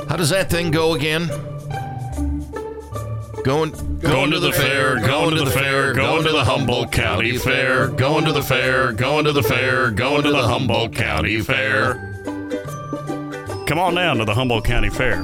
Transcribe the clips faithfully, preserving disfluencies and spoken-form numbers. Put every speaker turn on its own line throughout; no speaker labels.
How does that thing go again? Going, going, going to the fair, going to the fair, going to the Humboldt County Fair, going to the fair, going to the fair, going to the Humboldt County Fair.
Come on down to the Humboldt County Fair.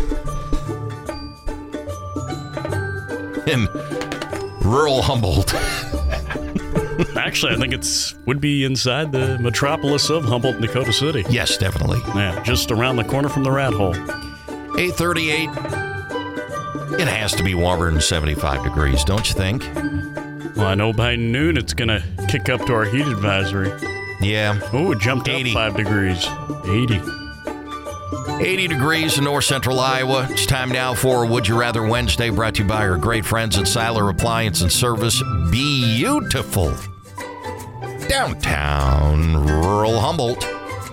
In rural Humboldt.
Actually, I think it's would be inside the metropolis of Humboldt, Dakota City.
Yes, definitely.
Yeah, just around the corner from the rat hole.
eight thirty-eight. It has to be warmer than seventy-five degrees, don't you think?
Well, I know by noon it's going to kick up to our heat advisory.
Yeah.
Oh, it jumped
eighty.
up five degrees. eighty.
eighty degrees in north central Iowa. It's time now for Would You Rather Wednesday, brought to you by our great friends at Siler Appliance and Service. Beautiful downtown rural Humboldt.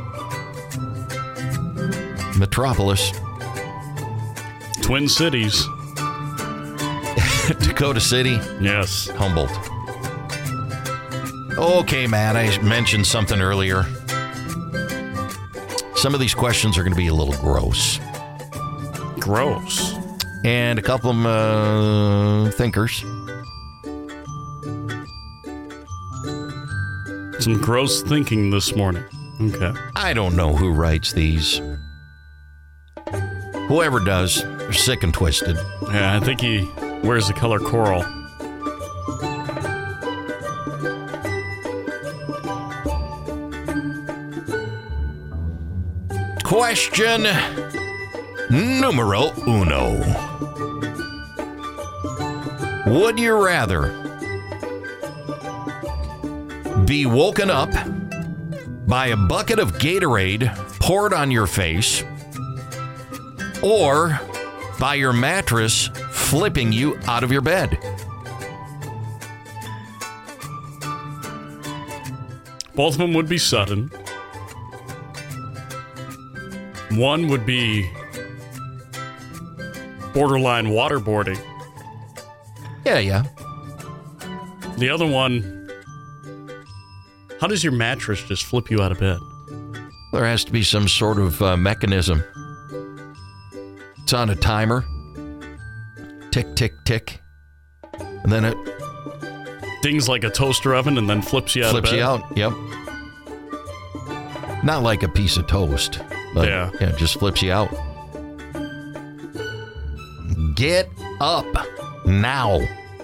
Metropolis.
Twin Cities.
Dakota City.
Yes.
Humboldt. Okay, Matt, I mentioned something earlier. Some of these questions are going to be a little gross.
Gross.
And a couple of them, uh, thinkers.
Some gross thinking this morning. Okay.
I don't know who writes these. Whoever does, they're sick and twisted.
Yeah, I think he wears the color coral.
Question numero uno. Would you rather be woken up by a bucket of Gatorade poured on your face, or by your mattress flipping you out of your bed?
Both of them would be sudden. One would be borderline waterboarding.
Yeah, yeah.
The other one, how does your mattress just flip you out of bed?
There has to be some sort of uh, mechanism. It's on a timer. Tick, tick, tick. And then it
dings like a toaster oven and then flips you out
flips
of bed.
you out. Yep. Not like a piece of toast. But
yeah.
Yeah, it just flips you out. Get up now.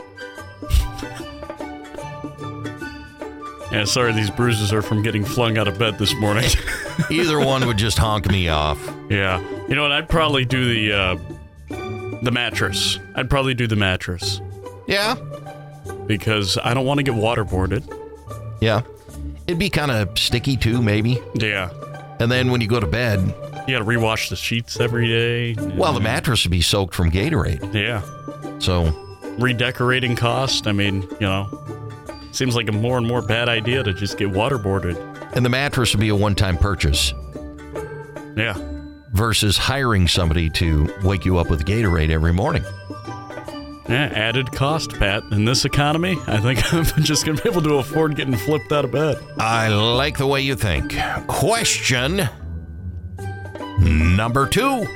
Yeah, sorry, these bruises are from getting flung out of bed this morning.
Either one would just honk me off.
Yeah. You know what? I'd probably do the uh, the mattress. I'd probably do the mattress.
Yeah?
Because I don't want to get waterboarded.
Yeah. It'd be kind of sticky too, maybe.
Yeah.
And then when you go to bed,
you got to rewash the sheets every day.
Well, the mattress would be soaked from Gatorade.
Yeah.
So
redecorating cost, I mean, you know, seems like a more and more bad idea to just get waterboarded.
And the mattress would be a one-time purchase.
Yeah.
Versus hiring somebody to wake you up with Gatorade every morning.
Yeah, added cost, Pat. In this economy, I think I'm just going to be able to afford getting flipped out of bed.
I like the way you think. Question number two.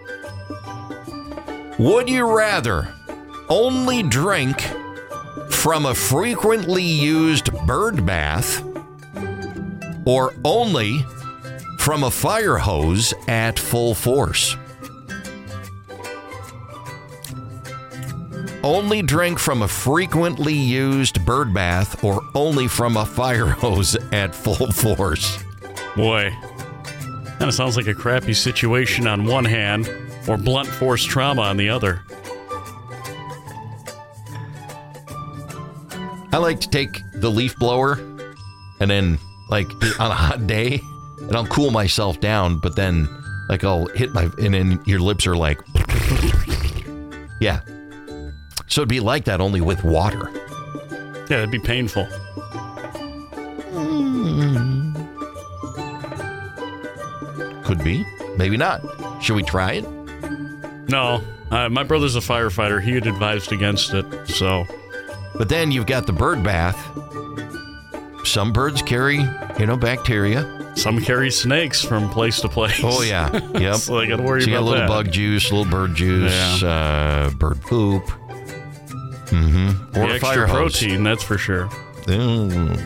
Would you rather only drink from a frequently used bird bath or only from a fire hose at full force? Only drink from a frequently used bird bath or only from a fire hose at full force?
Boy, kind of sounds like a crappy situation on one hand or blunt force trauma on the other.
I like to take the leaf blower and then, like, on a hot day, and I'll cool myself down, but then, like, I'll hit my, and then your lips are like, yeah. So it'd be like that, only with water.
Yeah, it'd be painful.
Mm. Could be. Maybe not. Should we try it?
No. Uh, my brother's a firefighter. He had advised against it, so.
But then you've got the bird bath. some birds carry, you know, bacteria.
Some carry snakes from place to place.
Oh, yeah. Yep.
So they got to worry
so you
about
got a little
that.
bug juice, a little bird juice, uh, bird poop. Mm-hmm. Or
The
a fire
extra
hose.
protein, that's for sure.
Mm.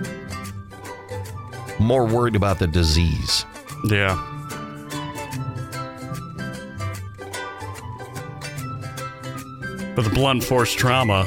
More worried about the disease.
Yeah. But the blunt force trauma,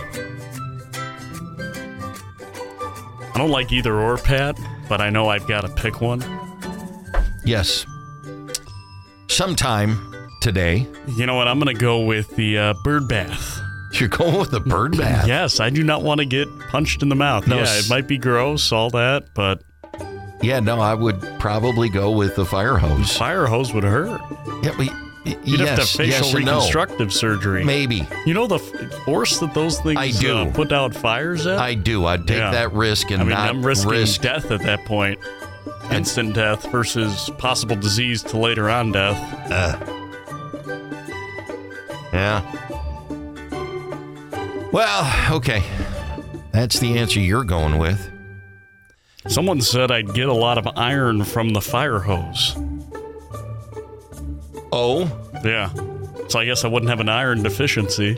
I don't like either or, Pat, but I know I've got to pick one.
Yes. Sometime today,
You know what? I'm going to go with the uh, bird bath.
you're going with the bird bath.
Yes, I do not want to get punched in the mouth.
No,
yeah,
s-
it might be gross, all that, but
Yeah, no, I would probably go with the fire hose.
fire hose would hurt.
Yeah, but, y-
You'd
yes,
have to have facial
yes and no.
reconstructive surgery.
Maybe.
You know the f- force that those things
I do.
Uh, put out fires at?
I do. I'd take
Yeah.
that risk and
I mean,
not
I'm risking
risk.
death at that point. Instant death versus possible disease to later on death.
Uh, yeah. Well, okay. That's the answer you're going with.
Someone said I'd get a lot of iron from the fire hose.
Oh,
Yeah. So I guess I wouldn't have an iron deficiency.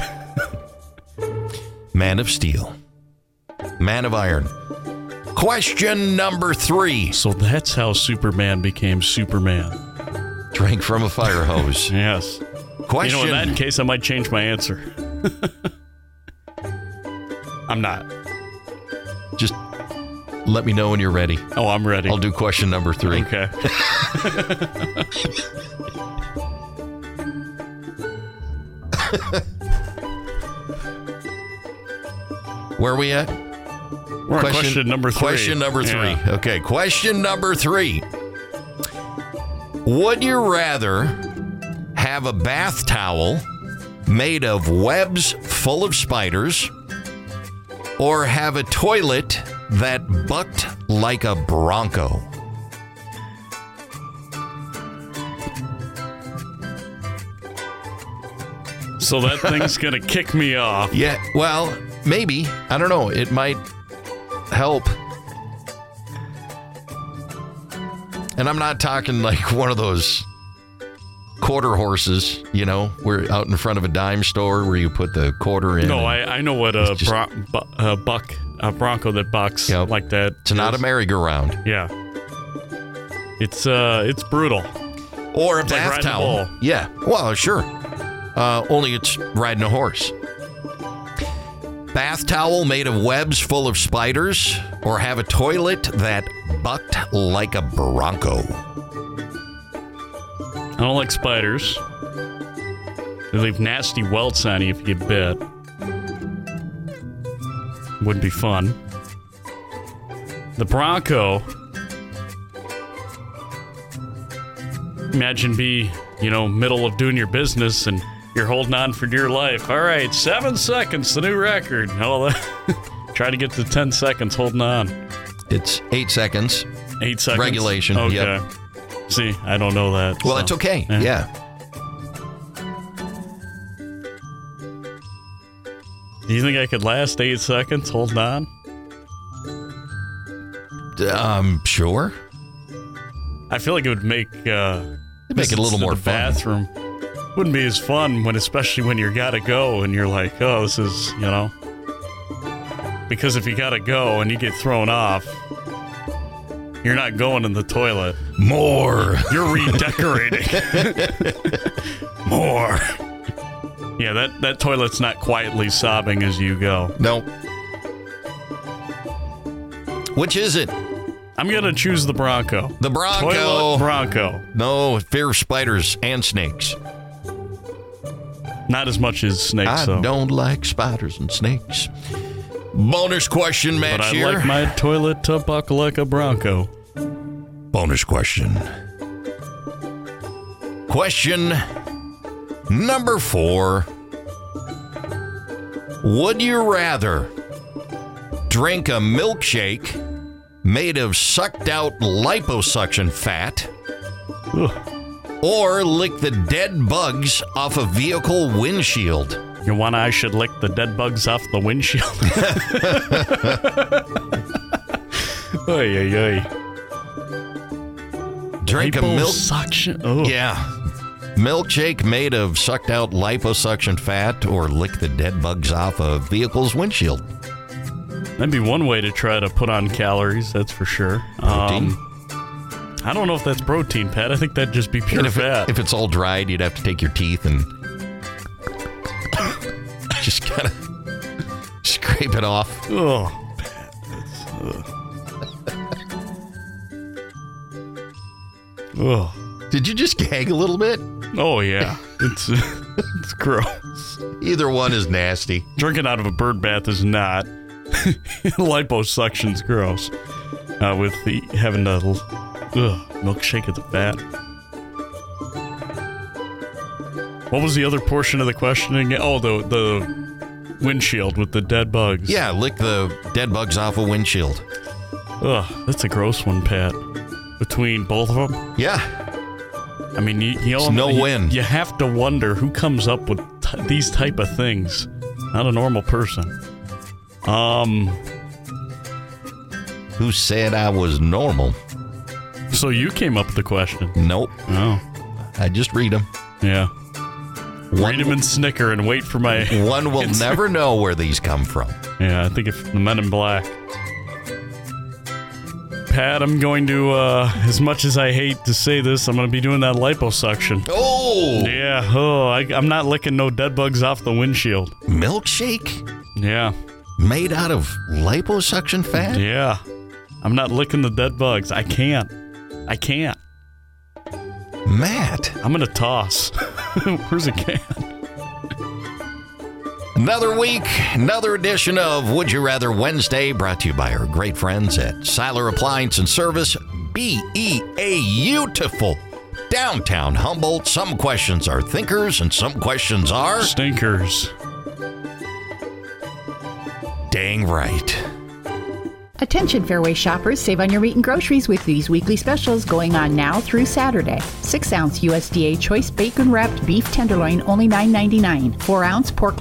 Man of Steel. Man of Iron. Question number three.
So that's how Superman became Superman.
Drink from a fire hose.
Yes.
Question.
You know, in that case, I might change my answer. I'm not.
Just let me know when you're ready.
Oh, I'm ready.
I'll do question number three.
Okay.
Where are we at?
We're on question number three.
Question number three.
Yeah.
Okay, question number three. Would you rather have a bath towel made of webs full of spiders or have a toilet that bucked like a bronco?
So that thing's going to kick me off.
Yeah, well, maybe. I don't know. It might help. And I'm not talking like one of those quarter horses, you know, where out in front of a dime store where you put the quarter in.
No,
and
I, I know what a,
It's just-
bron- bu- a buck, a bronco that bucks
Yep.
like that.
It's not a
is.
merry-go-round.
Yeah. It's uh, it's brutal.
Or a
It's like
bath
riding a
towel.
bull.
Yeah. Well, sure. Uh, only it's riding a horse. Bath towel made of webs full of spiders, or have a toilet that bucked like a bronco.
I don't like spiders. They leave nasty welts on you if you get bit. Wouldn't be fun. The bronco. Imagine be, you know, middle of doing your business and you're holding on for dear life. All right, seven seconds, the new record. All that. Try to get to ten seconds holding on.
It's eight seconds.
Eight seconds.
Regulation,
Okay.
yep.
See, I don't know that.
Well,
so.
it's okay.
Yeah.
Yeah.
Do you think I could last eight seconds holding on?
Um, sure.
I feel like it would make uh,
It'd make it a little
visits to
more
the
fun.
bathroom wouldn't be as fun when, especially when you gotta go and you're like, oh, this is, you know, because if you gotta go and you get thrown off, you're not going in the toilet.
More.
You're redecorating. More. Yeah, that that toilet's not quietly sobbing as you go.
No. Which is it?
I'm gonna choose the Bronco.
The Bronco.
Toilet Bronco.
No, fear of spiders and snakes.
Not as much as snakes,
I
though.
don't like spiders and snakes. Bonus question match
But I
here.
like my toilet to buck like a Bronco.
Bonus question. Question number four. Would you rather drink a milkshake made of sucked out liposuction fat
Ugh.
or lick the dead bugs off a vehicle windshield?
You want I should lick the dead bugs off the windshield? Oy, oy, oy.
Drink a milk.
Liposuction. Oh.
Yeah. Milkshake made of sucked out liposuction fat, or lick the dead bugs off a vehicle's windshield.
That'd be one way to try to put on calories, that's for sure.
Protein?
Um, I don't know if that's protein, Pat. I think that'd just be pure
And if,
fat.
it, if it's all dried, you'd have to take your teeth and just kind of scrape it off.
Oh, Pat. That's, uh. oh.
Did you just gag a little bit?
Oh, yeah. It's, uh, it's gross.
Either one is nasty.
Drinking out of a bird bath is not. Liposuction's gross. Uh, with the having to ugh, milkshake of the fat. What was the other portion of the question again? Oh, the the windshield with the dead bugs.
Yeah, lick the dead bugs off a windshield.
Ugh, that's a gross one, Pat. Between both of them.
Yeah.
I mean, you, you,
It's
know,
no
you,
win.
You have to wonder who comes up with t- these type of things. Not a normal person. Um.
Who said I was normal?
So you came up with the question.
Nope.
Oh.
I just read them.
Yeah.
One,
Read them and snicker and wait for my...
one will
answer.
never know where these come from.
Yeah, I think if the Men in Black. Pat, I'm going to, uh, as much as I hate to say this, I'm going to be doing that liposuction.
Oh!
Yeah, oh, I, I'm not licking no dead bugs off the windshield.
Milkshake
Yeah,
made out of liposuction fat?
yeah. I'm not licking the dead bugs. I can't. I can't.
Matt.
I'm going to toss. Where's a can?
Another week, another edition of Would You Rather Wednesday, brought to you by our great friends at Siler Appliance and Service, B E A Beautiful, downtown Humboldt. Some questions are thinkers and some questions are
Stinkers.
dang right.
Attention Fairway shoppers, save on your meat and groceries with these weekly specials going on now through Saturday. six ounce U S D A choice bacon wrapped beef tenderloin only nine ninety-nine. four ounce pork